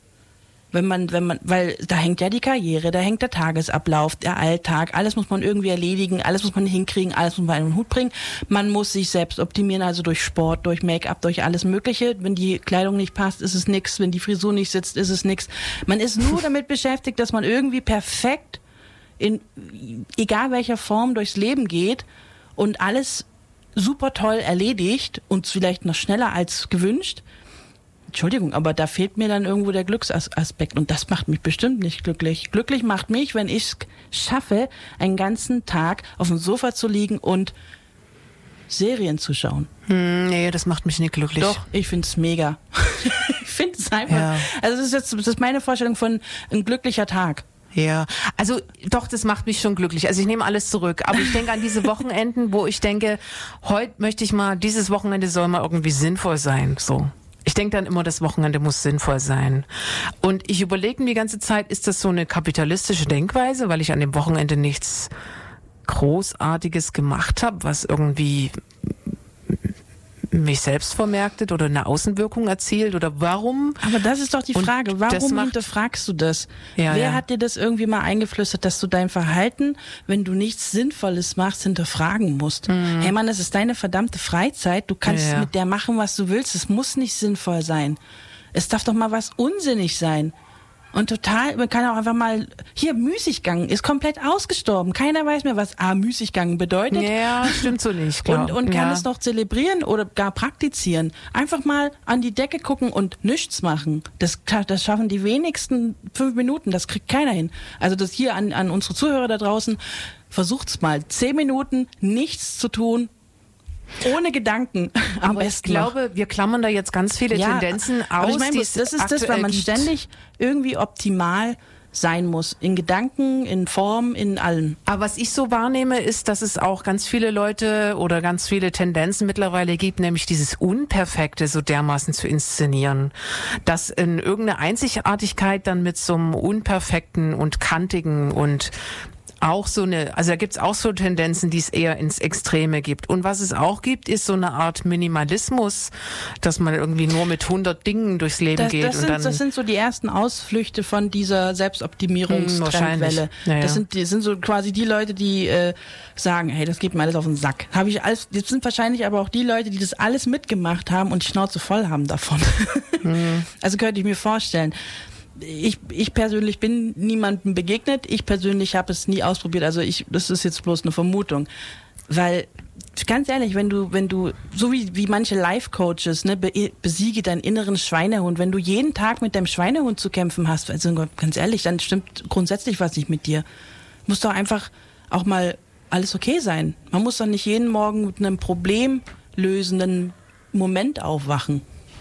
Weil da hängt ja die Karriere, da hängt der Tagesablauf, der Alltag, alles muss man irgendwie erledigen, alles muss man hinkriegen, alles muss man in den Hut bringen. Man muss sich selbst optimieren, also durch Sport, durch Make-up, durch alles Mögliche. Wenn die Kleidung nicht passt, ist es nix. Wenn die Frisur nicht sitzt, ist es nix. Man ist nur damit beschäftigt, dass man irgendwie perfekt in egal welcher Form durchs Leben geht und alles super toll erledigt und vielleicht noch schneller als gewünscht. Entschuldigung, aber da fehlt mir dann irgendwo der Glücksaspekt und das macht mich bestimmt nicht glücklich. Glücklich macht mich, wenn ich es schaffe, einen ganzen Tag auf dem Sofa zu liegen und Serien zu schauen. Nee, das macht mich nicht glücklich. Doch, ich finde es mega. Ich finde es einfach, also das ist meine Vorstellung von ein glücklicher Tag. Ja, also doch, das macht mich schon glücklich. Also ich nehme alles zurück. Aber ich denke an diese Wochenenden, wo ich denke, heute möchte ich mal, dieses Wochenende soll mal irgendwie sinnvoll sein, so. Ich denke dann immer, das Wochenende muss sinnvoll sein. Und ich überlege mir die ganze Zeit, ist das so eine kapitalistische Denkweise, weil ich an dem Wochenende nichts Großartiges gemacht habe, was irgendwie mich selbst vermarktet oder eine Außenwirkung erzielt oder warum? Aber das ist doch die Frage, warum hinterfragst du das? Wer hat dir das irgendwie mal eingeflüstert, dass du dein Verhalten, wenn du nichts Sinnvolles machst, hinterfragen musst? Hey Mann, das ist deine verdammte Freizeit, du kannst mit der machen, was du willst, es muss nicht sinnvoll sein. Es darf doch mal was unsinnig sein. Und man kann auch einfach mal, hier, Müßiggang ist komplett ausgestorben. Keiner weiß mehr, was Müßiggang bedeutet. Ja, stimmt so nicht, klar. Und kann es noch zelebrieren oder gar praktizieren. Einfach mal an die Decke gucken und nichts machen. Das schaffen die wenigsten 5 Minuten, das kriegt keiner hin. Also das hier an unsere Zuhörer da draußen, versucht's mal. 10 Minuten, nichts zu tun. Ohne Gedanken am besten. Ich glaube, wir klammern da jetzt ganz viele Tendenzen aus. Aber ich meine, das ist das, weil man ständig irgendwie optimal sein muss. In Gedanken, in Form, in allem. Aber was ich so wahrnehme, ist, dass es auch ganz viele Leute oder ganz viele Tendenzen mittlerweile gibt, nämlich dieses Unperfekte so dermaßen zu inszenieren. Dass in irgendeine Einzigartigkeit dann mit so einem Unperfekten und Kantigen und auch so also da gibt's auch so Tendenzen, die es eher ins Extreme gibt. Und was es auch gibt, ist so eine Art Minimalismus, dass man irgendwie nur mit 100 Dingen durchs Leben geht. Das sind so die ersten Ausflüchte von dieser Selbstoptimierungstrendwelle. Ja. Das sind so quasi die Leute, die sagen, hey, das geht mir alles auf den Sack. Das sind wahrscheinlich aber auch die Leute, die das alles mitgemacht haben und die Schnauze voll haben davon. Also könnte ich mir vorstellen. Ich persönlich bin niemandem begegnet. Ich persönlich habe es nie ausprobiert. Also das ist jetzt bloß eine Vermutung. Weil, ganz ehrlich, wenn du, so wie manche Life-Coaches, ne, besiege deinen inneren Schweinehund. Wenn du jeden Tag mit deinem Schweinehund zu kämpfen hast, also ganz ehrlich, dann stimmt grundsätzlich was nicht mit dir. Muss doch einfach auch mal alles okay sein. Man muss doch nicht jeden Morgen mit einem problemlösenden Moment aufwachen.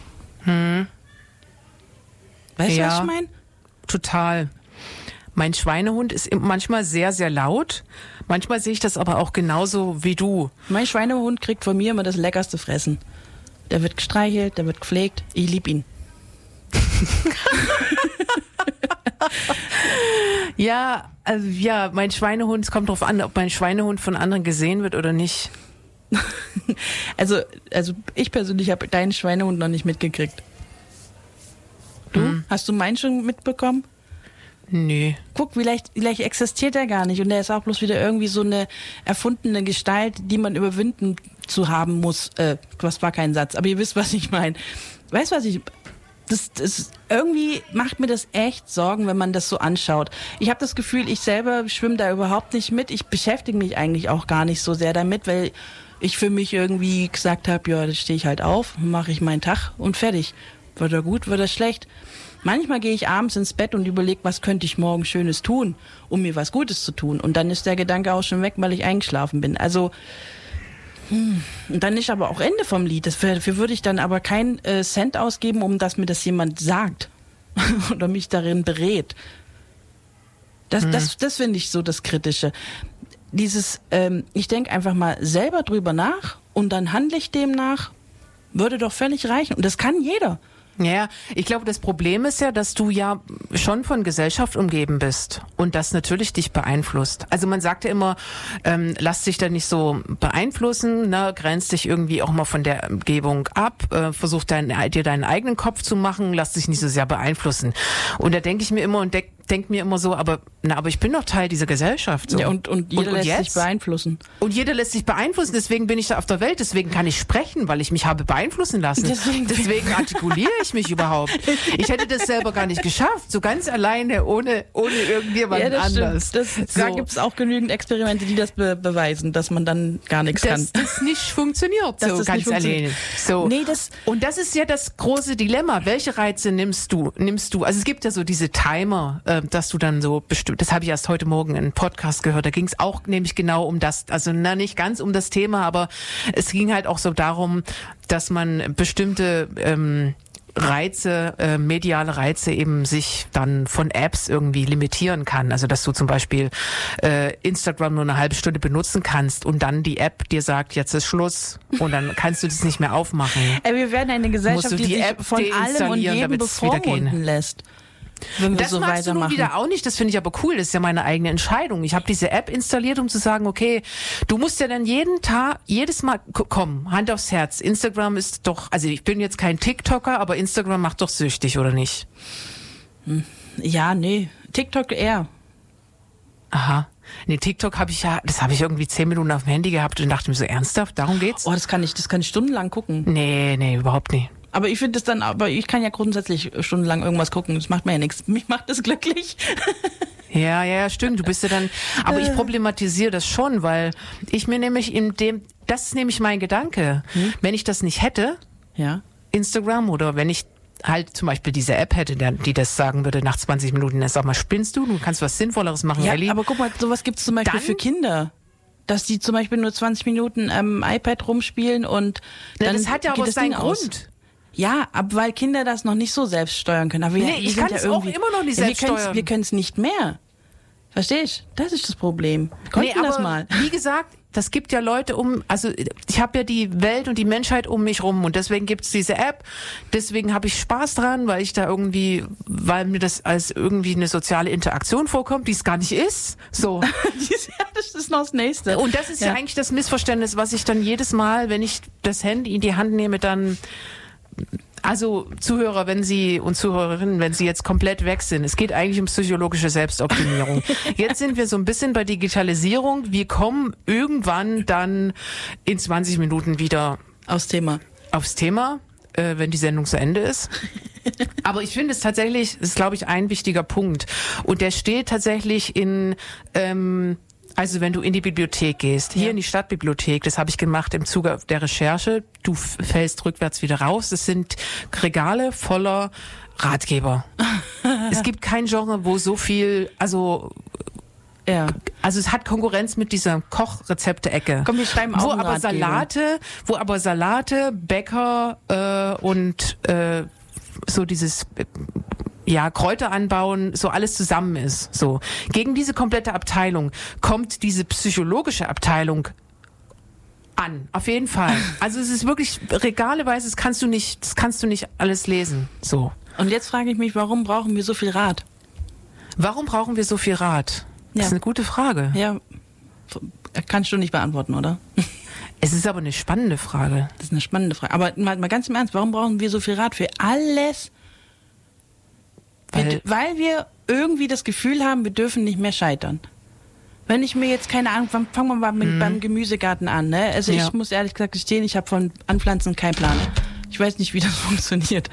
Weißt du, was ich meine? Total. Mein Schweinehund ist manchmal sehr, sehr laut. Manchmal sehe ich das aber auch genauso wie du. Mein Schweinehund kriegt von mir immer das leckerste Fressen. Der wird gestreichelt, der wird gepflegt. Ich lieb ihn. Ja, also mein Schweinehund, es kommt drauf an, ob mein Schweinehund von anderen gesehen wird oder nicht. Also ich persönlich habe deinen Schweinehund noch nicht mitgekriegt. Du? Hast du meinen schon mitbekommen? Nee. Guck, vielleicht existiert er gar nicht und er ist auch bloß wieder irgendwie so eine erfundene Gestalt, die man überwinden zu haben muss. Das war kein Satz, aber ihr wisst, was ich meine. Weißt du, was das irgendwie macht mir das echt Sorgen, wenn man das so anschaut. Ich habe das Gefühl, ich selber schwimme da überhaupt nicht mit. Ich beschäftige mich eigentlich auch gar nicht so sehr damit, weil ich für mich irgendwie gesagt habe, ja, da stehe ich halt auf, mache ich meinen Tag und fertig. Wird er gut, wird er schlecht? Manchmal gehe ich abends ins Bett und überlege, was könnte ich morgen Schönes tun, um mir was Gutes zu tun. Und dann ist der Gedanke auch schon weg, weil ich eingeschlafen bin. Also, und dann ist aber auch Ende vom Lied. Dafür würde ich dann aber keinen Cent ausgeben, um dass mir das jemand sagt oder mich darin berät. Das finde ich so das Kritische. Ich denke einfach mal selber drüber nach und dann handle ich demnach, würde doch völlig reichen. Und das kann jeder. Ja, ich glaube, das Problem ist ja, dass du ja schon von Gesellschaft umgeben bist und das natürlich dich beeinflusst. Also man sagt ja immer, lass dich da nicht so beeinflussen, ne, grenz dich irgendwie auch mal von der Umgebung ab, versuch dir deinen eigenen Kopf zu machen, lass dich nicht so sehr beeinflussen. Und da denke ich mir immer und denke mir immer so, aber ich bin doch Teil dieser Gesellschaft. So. Ja, und jeder lässt sich beeinflussen. Und jeder lässt sich beeinflussen, deswegen bin ich da auf der Welt, deswegen kann ich sprechen, weil ich mich habe beeinflussen lassen. Deswegen artikuliere ich mich überhaupt. Ich hätte das selber gar nicht geschafft, so ganz alleine, ohne irgendjemanden anders. Da gibt es auch genügend Experimente, die das beweisen, dass man dann gar nichts kann. Dass das nicht funktioniert, so ganz alleine. So. Nee, und das ist ja das große Dilemma. Welche Reize nimmst du? Also es gibt ja so diese Timer, dass du dann so bestimmt, das habe ich erst heute Morgen in einem Podcast gehört, da ging es auch nämlich genau um das, also nicht ganz um das Thema, aber es ging halt auch so darum, dass man bestimmte Reize, mediale Reize eben sich dann von Apps irgendwie limitieren kann. Also dass du zum Beispiel Instagram nur eine halbe Stunde benutzen kannst und dann die App dir sagt, jetzt ist Schluss und dann kannst du das nicht mehr aufmachen. Wir werden eine Gesellschaft, die sich von allem und jedem bevormunden lässt. Das so magst du nun wieder auch nicht, das finde ich aber cool, das ist ja meine eigene Entscheidung. Ich habe diese App installiert, um zu sagen, okay, du musst ja dann jedes Mal, komm, Hand aufs Herz, Instagram ist doch, also ich bin jetzt kein TikToker, aber Instagram macht doch süchtig, oder nicht? Ja, nee, TikTok eher. Aha. Nee, TikTok habe ich irgendwie 10 Minuten auf dem Handy gehabt und dachte mir so, ernsthaft, darum geht's? Oh, das kann ich stundenlang gucken. Nee, überhaupt nicht. Aber ich finde es dann, ich kann ja grundsätzlich stundenlang irgendwas gucken, das macht mir ja nichts. Mich macht das glücklich. Ja, stimmt, du bist ja dann, aber ich problematisiere das schon, weil ich mir nämlich das ist nämlich mein Gedanke. Wenn ich das nicht hätte, ja, Instagram, oder wenn ich halt zum Beispiel diese App hätte, die das sagen würde, nach 20 Minuten, sag mal, spinnst du kannst was Sinnvolleres machen, ja, Elli. Aber guck mal, sowas gibt es zum Beispiel für Kinder. Dass die zum Beispiel nur 20 Minuten am iPad rumspielen und dann das hat ja aber seinen Grund. Ja, weil Kinder das noch nicht so selbst steuern können. Aber ich kann es auch immer noch nicht selbst steuern. Wir können es nicht mehr. Verstehst du? Das ist das Problem. Wir das mal. Wie gesagt, das gibt ja Leute also ich habe ja die Welt und die Menschheit um mich rum und deswegen gibt's diese App. Deswegen habe ich Spaß dran, weil mir das als irgendwie eine soziale Interaktion vorkommt, die es gar nicht ist. So. Das ist noch das Nächste. Und das ist ja eigentlich das Missverständnis, was ich dann jedes Mal, wenn ich das Handy in die Hand nehme, dann... Also Zuhörer und Zuhörerinnen, wenn Sie jetzt komplett weg sind, es geht eigentlich um psychologische Selbstoptimierung. Jetzt sind wir so ein bisschen bei Digitalisierung. Wir kommen irgendwann dann in 20 Minuten wieder aufs Thema, wenn die Sendung zu Ende ist. Aber ich finde es tatsächlich, ist glaube ich ein wichtiger Punkt. Und der steht tatsächlich also wenn du in die Bibliothek gehst, hier in die Stadtbibliothek, das habe ich gemacht im Zuge der Recherche, du fällst rückwärts wieder raus, das sind Regale voller Ratgeber. Es gibt kein Genre, wo so viel, also es hat Konkurrenz mit dieser Kochrezepte-Ecke. Komm, wir schreiben auch wo aber Salate, Bäcker und so dieses... Kräuter anbauen, so alles zusammen ist. So. Gegen diese komplette Abteilung kommt diese psychologische Abteilung an. Auf jeden Fall. Also es ist wirklich regaleweise, das kannst du nicht alles lesen. So. Und jetzt frage ich mich, warum brauchen wir so viel Rat? Warum brauchen wir so viel Rat? Das ist eine gute Frage. Ja. Kannst du nicht beantworten, oder? Es ist aber eine spannende Frage. Das ist eine spannende Frage. Aber mal ganz im Ernst, warum brauchen wir so viel Rat für alles? Weil wir irgendwie das Gefühl haben, wir dürfen nicht mehr scheitern. Wenn ich mir jetzt keine Ahnung, fangen wir mal beim Gemüsegarten an. Ne? Also ich muss ehrlich gesagt gestehen, ich habe von Anpflanzen keinen Plan. Ich weiß nicht, wie das funktioniert.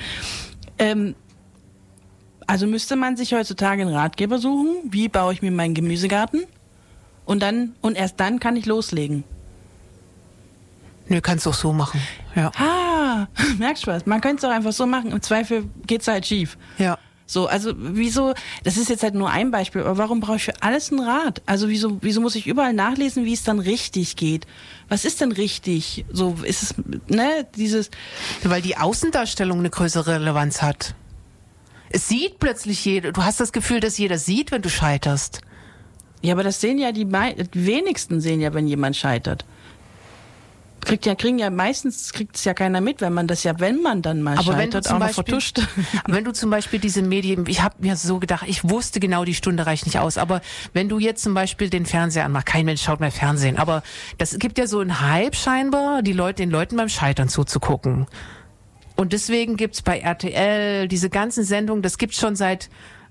Also müsste man sich heutzutage einen Ratgeber suchen, wie baue ich mir meinen Gemüsegarten und erst dann kann ich loslegen. Nö, kannst du auch so machen. Ja. Merkst du was? Man könnte es auch einfach so machen. Im Zweifel geht's halt schief. Ja. So, also wieso, das ist jetzt halt nur ein Beispiel, aber warum brauche ich für alles einen Rat? Also wieso muss ich überall nachlesen, wie es dann richtig geht? Was ist denn richtig? So ist es, ne, dieses... Weil die Außendarstellung eine größere Relevanz hat. Es sieht plötzlich jeder, du hast das Gefühl, dass jeder sieht, wenn du scheiterst. Ja, aber das sehen ja die wenigsten sehen ja, wenn jemand scheitert. Kriegt es ja keiner mit, wenn man dann mal aber scheitert, auch noch vertuscht. Wenn du zum Beispiel diese Medien, ich habe mir so gedacht, ich wusste genau, die Stunde reicht nicht aus, aber wenn du jetzt zum Beispiel den Fernseher anmachst, kein Mensch schaut mehr Fernsehen, aber das gibt ja so einen Hype scheinbar, den Leuten beim Scheitern zuzugucken. Und deswegen gibt's bei RTL diese ganzen Sendungen, das gibt's schon seit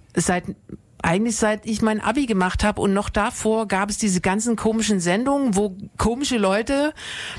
ich mein Abi gemacht habe, und noch davor gab es diese ganzen komischen Sendungen, wo komische Leute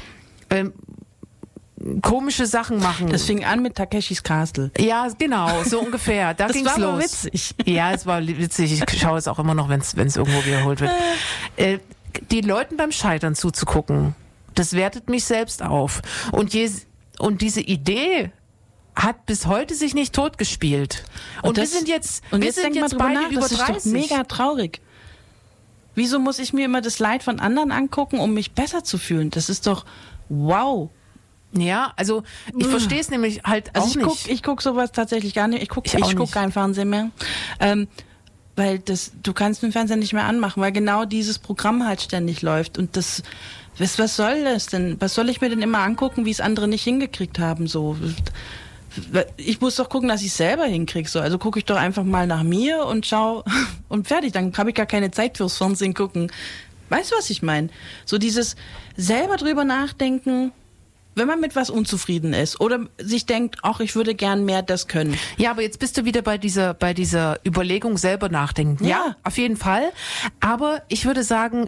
komische Sachen machen. Das fing an mit Takeshis Castle. Ja, genau, so ungefähr. Da ging's los. Das war witzig. Ja, es war witzig. Ich schaue es auch immer noch, wenn es irgendwo wiederholt wird. Die Leuten beim Scheitern zuzugucken, das wertet mich selbst auf. Und diese Idee hat bis heute sich nicht totgespielt. Und wir sind jetzt beide über 30. Das ist doch mega traurig. Wieso muss ich mir immer das Leid von anderen angucken, um mich besser zu fühlen? Das ist doch wow. Ja, also ich verstehe es nämlich halt auch nicht. Ich guck sowas tatsächlich gar nicht. Ich guck kein Fernsehen mehr. Weil du kannst den Fernseher nicht mehr anmachen, weil genau dieses Programm halt ständig läuft. Und was soll das denn? Was soll ich mir denn immer angucken, wie es andere nicht hingekriegt haben? So. Ich muss doch gucken, dass ich es selber hinkriege. So. Also gucke ich doch einfach mal nach mir und schau und fertig. Dann habe ich gar keine Zeit fürs Fernsehen gucken. Weißt du, was ich meine? So dieses selber drüber nachdenken, wenn man mit was unzufrieden ist oder sich denkt, ach, ich würde gern mehr das können. Ja, aber jetzt bist du wieder bei dieser Überlegung selber nachdenken. Ja, auf jeden Fall. Aber ich würde sagen,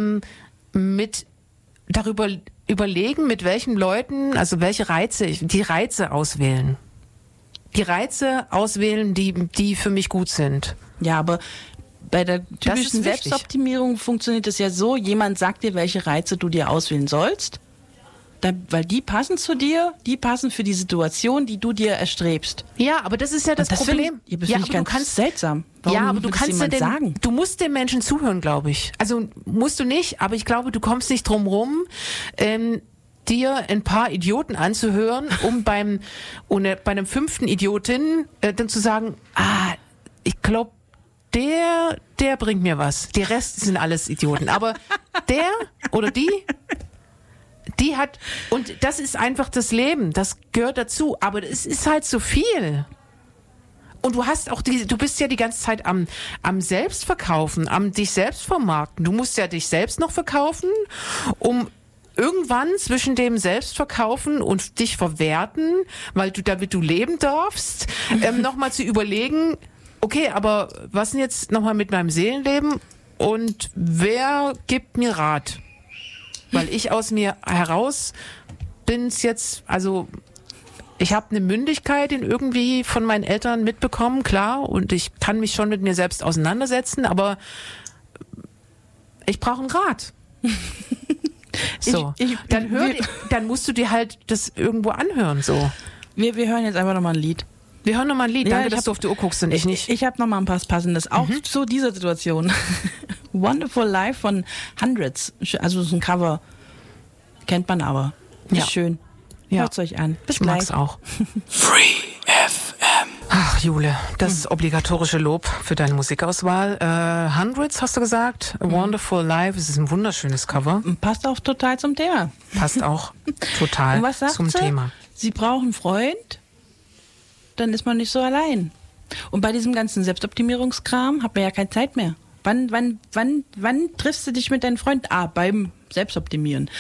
darüber überlegen, mit welchen Leuten, also die Reize auswählen. Die Reize auswählen, die für mich gut sind. Ja, aber bei der typischen Selbstoptimierung funktioniert es ja so, jemand sagt dir, welche Reize du dir auswählen sollst, weil die passen zu dir, die passen für die Situation, die du dir erstrebst. Ja, aber das ist ja das Problem. Das finde ich ganz seltsam. Warum aber du kannst sagen? Du musst den Menschen zuhören, glaube ich. Also musst du nicht, aber ich glaube, du kommst nicht drum rum, dir ein paar Idioten anzuhören, um bei einem 5. Idiotin dann zu sagen, ich glaube, der bringt mir was. Die Rest sind alles Idioten. Aber der oder die hat, und das ist einfach das Leben, das gehört dazu. Aber es ist halt so viel. Und du hast auch du bist ja die ganze Zeit am Selbstverkaufen, am dich selbst vermarkten. Du musst ja dich selbst noch verkaufen, um irgendwann zwischen dem Selbstverkaufen und dich verwerten, damit du leben darfst, nochmal zu überlegen, okay, aber was denn jetzt nochmal mit meinem Seelenleben und wer gibt mir Rat? Weil ich aus mir heraus bin's jetzt, also ich habe eine Mündigkeit irgendwie von meinen Eltern mitbekommen, klar, und ich kann mich schon mit mir selbst auseinandersetzen, aber ich brauche einen Rat. So, dann musst du dir halt das irgendwo anhören, so. Wir hören jetzt einfach nochmal ein Lied. Wir hören nochmal ein Lied. Danke, dass du auf die Uhr guckst und ich nicht. Ich habe nochmal ein paar Passendes, auch zu dieser Situation. Wonderful Life von Hundreds. Also so ein Cover. Kennt man aber. Ist schön. Hört's euch an. Bis gleich. Mag's auch. Free FM. Ach, Jule, das obligatorische Lob für deine Musikauswahl. Hundreds, hast du gesagt? A Wonderful Life. Es ist ein wunderschönes Cover. Passt auch total zum Thema. Passt auch total zum Thema. Sie brauchen einen Freund, dann ist man nicht so allein. Und bei diesem ganzen Selbstoptimierungskram hat man ja keine Zeit mehr. Wann triffst du dich mit deinem Freund? Beim Selbstoptimieren.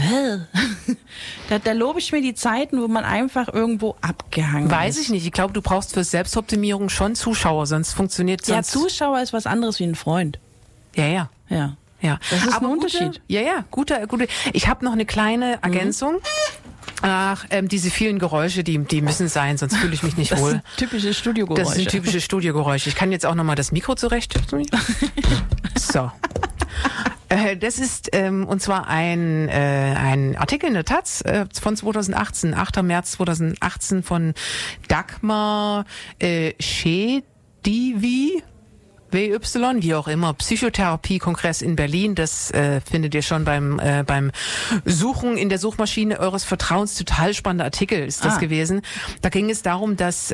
Da lobe ich mir die Zeiten, wo man einfach irgendwo abgehangen ist. Weiß ich nicht. Ich glaube, du brauchst für Selbstoptimierung schon Zuschauer, sonst funktioniert es. Ja, Zuschauer ist was anderes wie ein Freund. Ja. Das ist ein Unterschied. Gute. Ich habe noch eine kleine Ergänzung. Ach, diese vielen Geräusche, die müssen sein, sonst fühle ich mich nicht wohl. Das sind typische Studiogeräusche. Das sind typische Studiogeräusche. Ich kann jetzt auch nochmal das Mikro zurecht. So. Das ist und zwar ein Artikel in der Taz von 2018, 8. März 2018 von Dagmar Schedivi, WY, wie auch immer, Psychotherapie-Kongress in Berlin. Das findet ihr schon beim Suchen in der Suchmaschine eures Vertrauens. Total spannender Artikel ist das gewesen. Da ging es darum, dass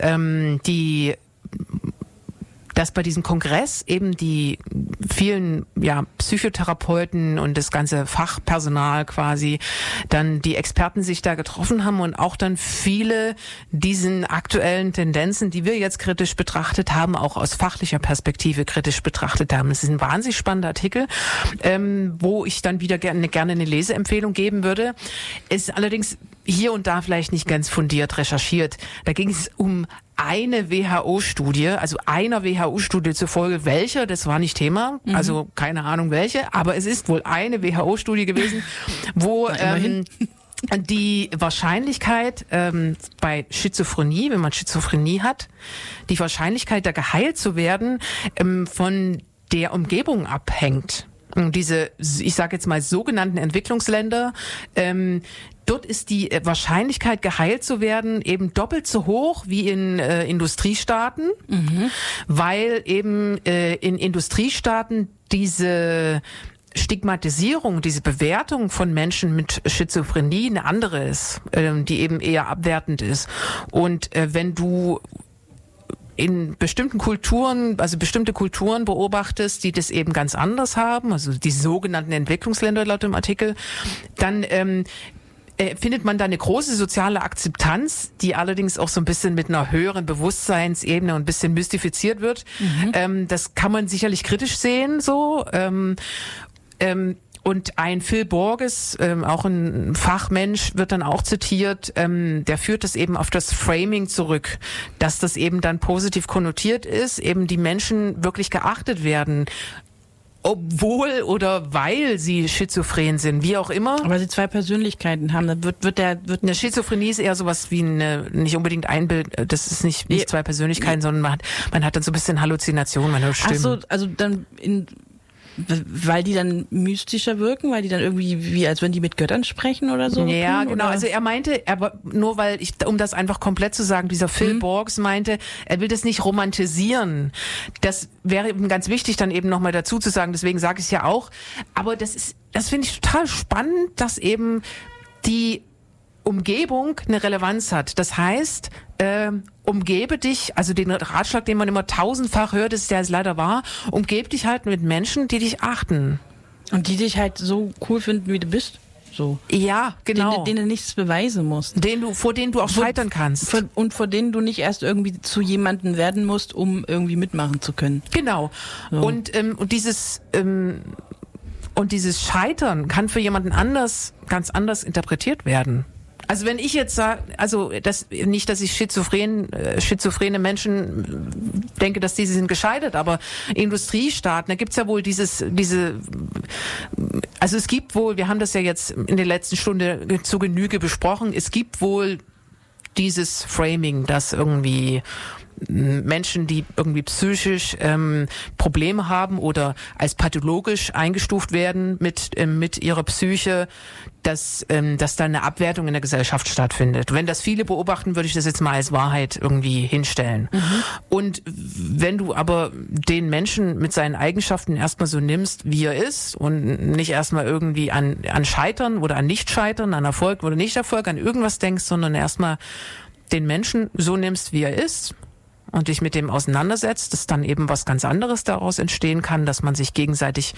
dass bei diesem Kongress eben die vielen Psychotherapeuten und das ganze Fachpersonal quasi dann die Experten sich da getroffen haben und auch dann viele diesen aktuellen Tendenzen, die wir jetzt kritisch betrachtet haben, auch aus fachlicher Perspektive kritisch betrachtet haben. Es ist ein wahnsinnig spannender Artikel, wo ich dann wieder gerne eine Leseempfehlung geben würde. Ist allerdings hier und da vielleicht nicht ganz fundiert recherchiert. Da ging es um eine WHO-Studie, also einer WHO-Studie zufolge, welche, das war nicht Thema, also keine Ahnung welche, aber es ist wohl eine WHO-Studie gewesen, wo die Wahrscheinlichkeit bei Schizophrenie, wenn man Schizophrenie hat, die Wahrscheinlichkeit, da geheilt zu werden, von der Umgebung abhängt. Und diese, ich sage jetzt mal, sogenannten Entwicklungsländer, dort ist die Wahrscheinlichkeit, geheilt zu werden, eben doppelt so hoch wie in Industriestaaten, weil eben in Industriestaaten diese Stigmatisierung, diese Bewertung von Menschen mit Schizophrenie eine andere ist, die eben eher abwertend ist. Und wenn du in bestimmten Kulturen, also bestimmte Kulturen beobachtest, die das eben ganz anders haben, also die sogenannten Entwicklungsländer laut dem Artikel, dann findet man da eine große soziale Akzeptanz, die allerdings auch so ein bisschen mit einer höheren Bewusstseinsebene und ein bisschen mystifiziert wird. Das kann man sicherlich kritisch sehen, so. Und ein Phil Borges, auch ein Fachmensch, wird dann auch zitiert, der führt das eben auf das Framing zurück, dass das eben dann positiv konnotiert ist, eben die Menschen wirklich geachtet werden, obwohl oder weil sie schizophren sind, wie auch immer. Aber sie zwei Persönlichkeiten haben, dann wird eine Schizophrenie ist eher sowas wie nicht unbedingt ein Bild, das ist nicht zwei Persönlichkeiten, sondern man hat dann so ein bisschen Halluzinationen, man hört Stimmen. Ach so, also dann weil die dann mystischer wirken, weil die dann irgendwie wie als wenn die mit Göttern sprechen oder so? Ja, tun, genau. Oder? Also er meinte, nur weil um das einfach komplett zu sagen, dieser Phil Borges meinte, er will das nicht romantisieren. Das wäre eben ganz wichtig, dann eben nochmal dazu zu sagen, deswegen sage ich es ja auch. Aber das finde ich total spannend, dass eben die Umgebung eine Relevanz hat. Das heißt, umgebe dich, also den Ratschlag, den man immer tausendfach hört, ist der ist leider wahr, umgebe dich halt mit Menschen, die dich achten. Und die dich halt so cool finden, wie du bist. So. Ja, genau. Denen du nichts beweisen musst. Vor denen du auch scheitern kannst. Und vor denen du nicht erst irgendwie zu jemandem werden musst, um irgendwie mitmachen zu können. Genau. So. Und dieses Scheitern kann für jemanden ganz anders interpretiert werden. Also wenn ich jetzt sage, also nicht, dass ich schizophrene Menschen denke, dass diese sind gescheitert, aber Industriestaaten, da gibt's ja wohl also es gibt wohl, wir haben das ja jetzt in der letzten Stunde zu Genüge besprochen, es gibt wohl dieses Framing, dass irgendwie Menschen, die irgendwie psychisch Probleme haben oder als pathologisch eingestuft werden mit ihrer Psyche, dass da eine Abwertung in der Gesellschaft stattfindet. Wenn das viele beobachten, würde ich das jetzt mal als Wahrheit irgendwie hinstellen. Und wenn du aber den Menschen mit seinen Eigenschaften erstmal so nimmst, wie er ist und nicht erstmal irgendwie an Scheitern oder an Nicht-Scheitern, an Erfolg oder Nicht-Erfolg, an irgendwas denkst, sondern erstmal den Menschen so nimmst, wie er ist, und dich mit dem auseinandersetzt, dass dann eben was ganz anderes daraus entstehen kann, dass man sich gegenseitig,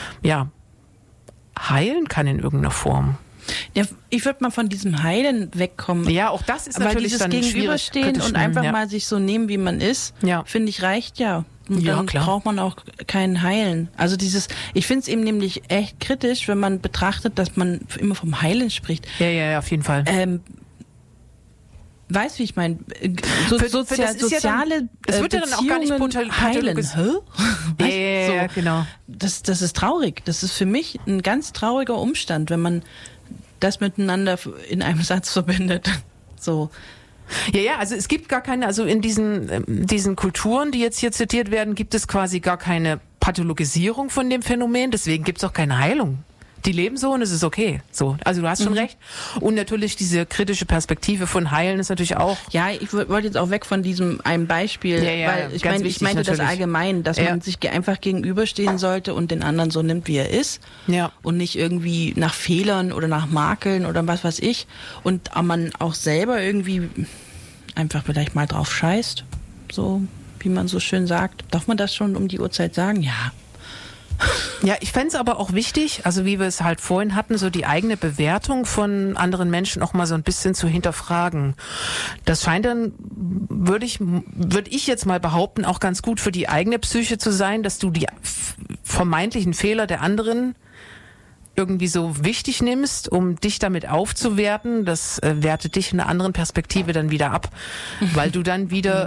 heilen kann in irgendeiner Form. Ja, ich würde mal von diesem Heilen wegkommen. Ja, auch das ist natürlich dieses dann Gegenüberstehen und einfach mal sich so nehmen, wie man ist, finde ich, reicht ja. Und dann braucht man auch keinen Heilen. Also ich finde es eben nämlich echt kritisch, wenn man betrachtet, dass man immer vom Heilen spricht. Ja, auf jeden Fall. Weißt du, wie ich meine? Soziale das wird ja dann auch gar nicht heilen. Ja, genau. Das ist traurig. Das ist für mich ein ganz trauriger Umstand, wenn man das miteinander in einem Satz verbindet. So. Ja, also es gibt gar keine, also in diesen Kulturen, die jetzt hier zitiert werden, gibt es quasi gar keine Pathologisierung von dem Phänomen, deswegen gibt's auch keine Heilung. Die leben so und es ist okay. So, also du hast schon recht. Und natürlich diese kritische Perspektive von Heilen ist natürlich auch. Ja, ich wollte jetzt auch weg von diesem einem Beispiel, weil ich meinte das allgemein, dass man sich einfach gegenüberstehen sollte und den anderen so nimmt, wie er ist. Ja. Und nicht irgendwie nach Fehlern oder nach Makeln oder was weiß ich. Und man auch selber irgendwie einfach vielleicht mal drauf scheißt. So, wie man so schön sagt. Darf man das schon um die Uhrzeit sagen? Ja. Ja, ich fände es aber auch wichtig, also wie wir es halt vorhin hatten, so die eigene Bewertung von anderen Menschen auch mal so ein bisschen zu hinterfragen. Das scheint dann, würde ich jetzt mal behaupten, auch ganz gut für die eigene Psyche zu sein, dass du die vermeintlichen Fehler der anderen irgendwie so wichtig nimmst, um dich damit aufzuwerten. Das wertet dich in einer anderen Perspektive dann wieder ab, weil du dann wieder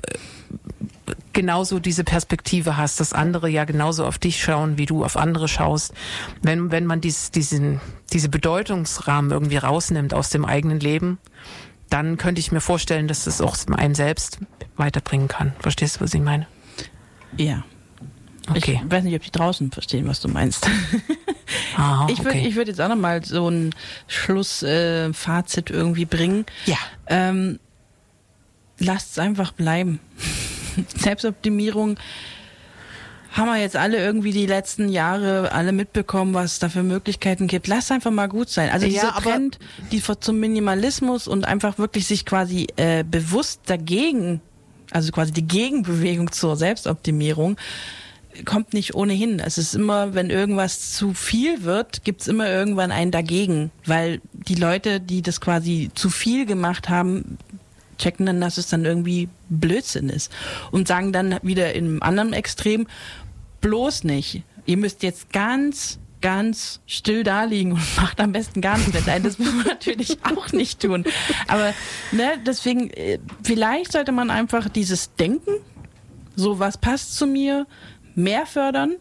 genauso diese Perspektive hast, dass andere ja genauso auf dich schauen, wie du auf andere schaust. Wenn man diese Bedeutungsrahmen irgendwie rausnimmt aus dem eigenen Leben, dann könnte ich mir vorstellen, dass das auch einen selbst weiterbringen kann. Verstehst du, was ich meine? Ja. Okay. Ich weiß nicht, ob die draußen verstehen, was du meinst. Aha, ich würde jetzt auch nochmal so ein Schlussfazit irgendwie bringen. Ja. Lasst es einfach bleiben. Selbstoptimierung haben wir jetzt alle irgendwie die letzten Jahre alle mitbekommen, was es da für Möglichkeiten gibt. Lass einfach mal gut sein. Also dieser Trend, zum Minimalismus und einfach wirklich sich quasi bewusst dagegen, also quasi die Gegenbewegung zur Selbstoptimierung, kommt nicht ohnehin. Es ist immer, wenn irgendwas zu viel wird, gibt's immer irgendwann einen dagegen, weil die Leute, die das quasi zu viel gemacht haben, checken dann, dass es dann irgendwie Blödsinn ist und sagen dann wieder im anderen Extrem, bloß nicht. Ihr müsst jetzt ganz, ganz still da liegen und macht am besten gar nichts. Nein, das muss man natürlich auch nicht tun. Aber deswegen, vielleicht sollte man einfach dieses Denken, so was passt zu mir, mehr fördern.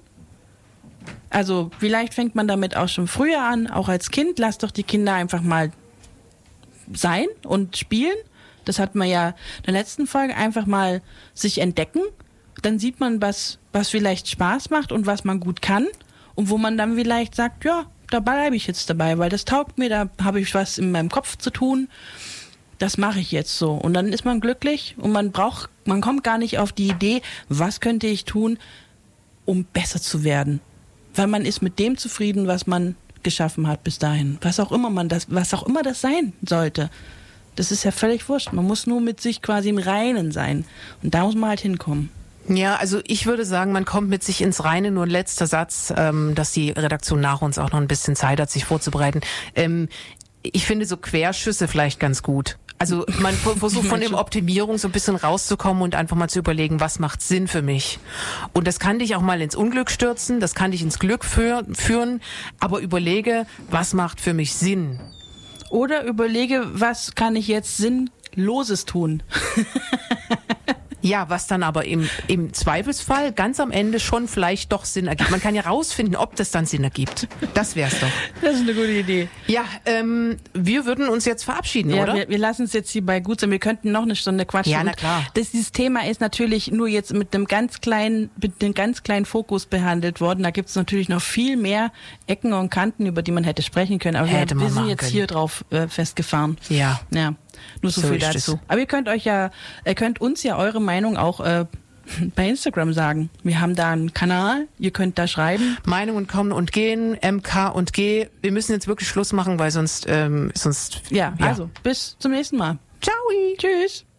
Also vielleicht fängt man damit auch schon früher an, auch als Kind. Lasst doch die Kinder einfach mal sein und spielen. Das hat man ja in der letzten Folge, einfach mal sich entdecken. Dann sieht man, was vielleicht Spaß macht und was man gut kann. Und wo man dann vielleicht sagt, ja, da bleibe ich jetzt dabei, weil das taugt mir, da habe ich was in meinem Kopf zu tun. Das mache ich jetzt so. Und dann ist man glücklich und man kommt gar nicht auf die Idee, was könnte ich tun, um besser zu werden. Weil man ist mit dem zufrieden, was man geschaffen hat bis dahin. Was auch immer das sein sollte. Das ist ja völlig wurscht. Man muss nur mit sich quasi im Reinen sein. Und da muss man halt hinkommen. Ja, also ich würde sagen, man kommt mit sich ins Reine. Nur ein letzter Satz, dass die Redaktion nach uns auch noch ein bisschen Zeit hat, sich vorzubereiten. Ich finde so Querschüsse vielleicht ganz gut. Also man versucht von der Optimierung so ein bisschen rauszukommen und einfach mal zu überlegen, was macht Sinn für mich. Und das kann dich auch mal ins Unglück stürzen, das kann dich ins Glück führen, aber überlege, was macht für mich Sinn. Oder überlege, was kann ich jetzt Sinnloses tun? Ja, was dann aber im Zweifelsfall ganz am Ende schon vielleicht doch Sinn ergibt. Man kann ja rausfinden, ob das dann Sinn ergibt. Das wär's doch. Das ist eine gute Idee. Ja, wir würden uns jetzt verabschieden, ja, oder? Wir lassen es jetzt hierbei gut sein. Wir könnten noch eine Stunde quatschen. Ja, na klar. Dieses Thema ist natürlich nur jetzt mit einem ganz kleinen Fokus behandelt worden. Da gibt's natürlich noch viel mehr Ecken und Kanten, über die man hätte sprechen können. Aber wir sind jetzt hier drauf festgefahren. Ja. Ja. Nur so viel dazu. Aber ihr könnt uns ja eure Meinung auch bei Instagram sagen. Wir haben da einen Kanal, ihr könnt da schreiben. Meinungen kommen und gehen, MK und G. Wir müssen jetzt wirklich Schluss machen, weil sonst. Ja, also bis zum nächsten Mal. Ciao. Tschüss.